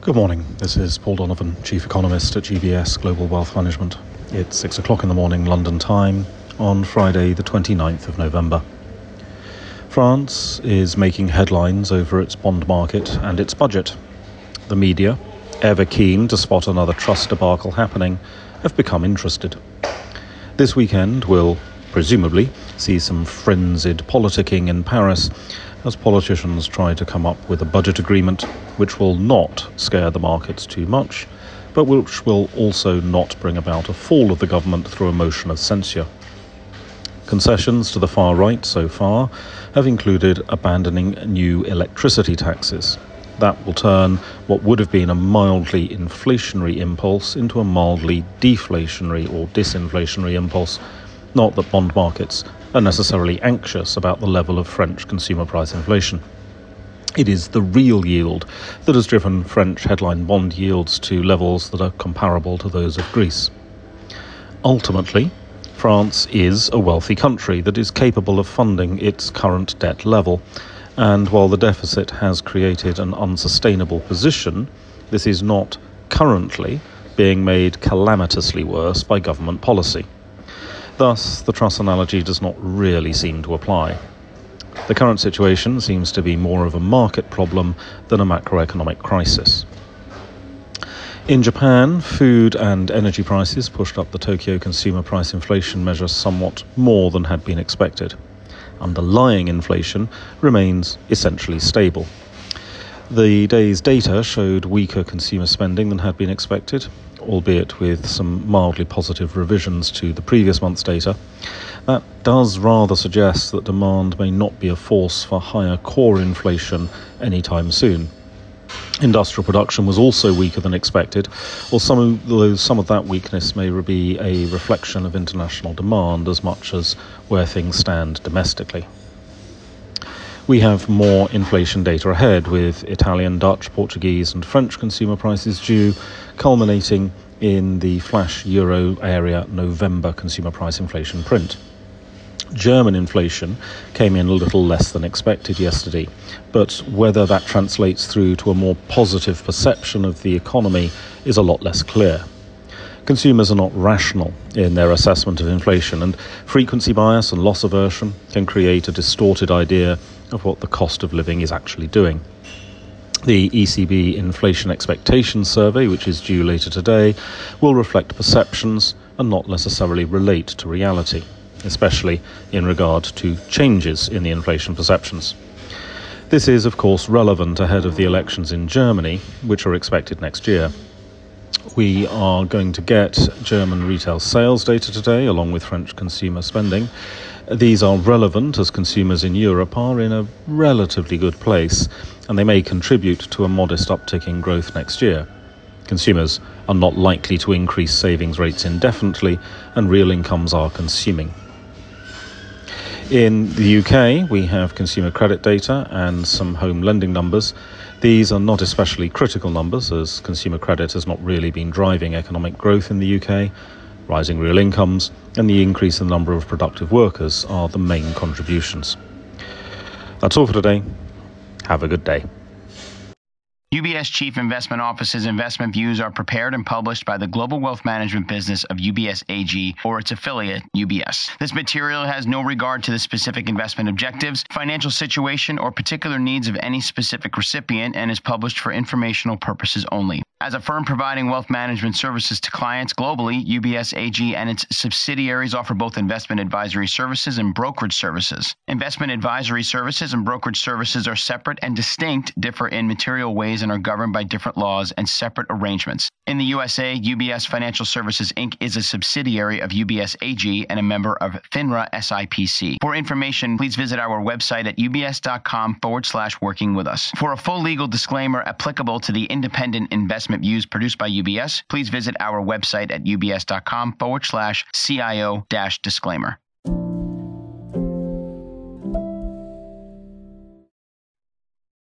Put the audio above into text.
Good morning. This is Paul Donovan, Chief Economist at UBS Global Wealth Management. It's 6 o'clock in the morning London time on Friday the 29th of November. France is making headlines over its bond market and its budget. The media, ever keen to spot another trust debacle happening, have become interested. This weekend will, presumably, see some frenzied politicking in Paris as politicians try to come up with a budget agreement which will not scare the markets too much, but which will also not bring about a fall of the government through a motion of censure. Concessions to the far right so far have included abandoning new electricity taxes. That will turn what would have been a mildly inflationary impulse into a mildly deflationary or disinflationary impulse. Not that bond markets are necessarily anxious about the level of French consumer price inflation. It is the real yield that has driven French headline bond yields to levels that are comparable to those of Greece. Ultimately, France is a wealthy country that is capable of funding its current debt level, and while the deficit has created an unsustainable position, this is not currently being made calamitously worse by government policy. Thus, the truss analogy does not really seem to apply. The current situation seems to be more of a market problem than a macroeconomic crisis. In Japan, food and energy prices pushed up the Tokyo consumer price inflation measure somewhat more than had been expected. Underlying inflation remains essentially stable. The day's data showed weaker consumer spending than had been expected, albeit with some mildly positive revisions to the previous month's data. That does rather suggest that demand may not be a force for higher core inflation anytime soon. Industrial production was also weaker than expected, although some of that weakness may be a reflection of international demand as much as where things stand domestically. We have more inflation data ahead, with Italian, Dutch, Portuguese and French consumer prices due, culminating in the flash euro area November consumer price inflation print. German inflation came in a little less than expected yesterday, but whether that translates through to a more positive perception of the economy is a lot less clear. Consumers are not rational in their assessment of inflation, and frequency bias and loss aversion can create a distorted idea of what the cost of living is actually doing. The ECB Inflation Expectations Survey, which is due later today, will reflect perceptions and not necessarily relate to reality, especially in regard to changes in the inflation perceptions. This is, of course, relevant ahead of the elections in Germany, which are expected next year. We are going to get German retail sales data today, along with French consumer spending. These are relevant as consumers in Europe are in a relatively good place, and they may contribute to a modest uptick in growth next year. Consumers are not likely to increase savings rates indefinitely, and real incomes are consuming. In the UK, we have consumer credit data and some home lending numbers. These are not especially critical numbers, as consumer credit has not really been driving economic growth in the UK. Rising real incomes and the increase in the number of productive workers are the main contributions. That's all for today. Have a good day. UBS Chief Investment Office's investment views are prepared and published by the global wealth management business of UBS AG or its affiliate, UBS. This material has no regard to the specific investment objectives, financial situation, or particular needs of any specific recipient and is published for informational purposes only. As a firm providing wealth management services to clients globally, UBS AG and its subsidiaries offer both investment advisory services and brokerage services. Investment advisory services and brokerage services are separate and distinct, differ in material ways, and are governed by different laws and separate arrangements. In the USA, UBS Financial Services Inc. is a subsidiary of UBS AG and a member of FINRA SIPC. For information, please visit our website at ubs.com/working with us. For a full legal disclaimer applicable to the independent investment views produced by UBS, please visit our website at ubs.com/CIO-disclaimer.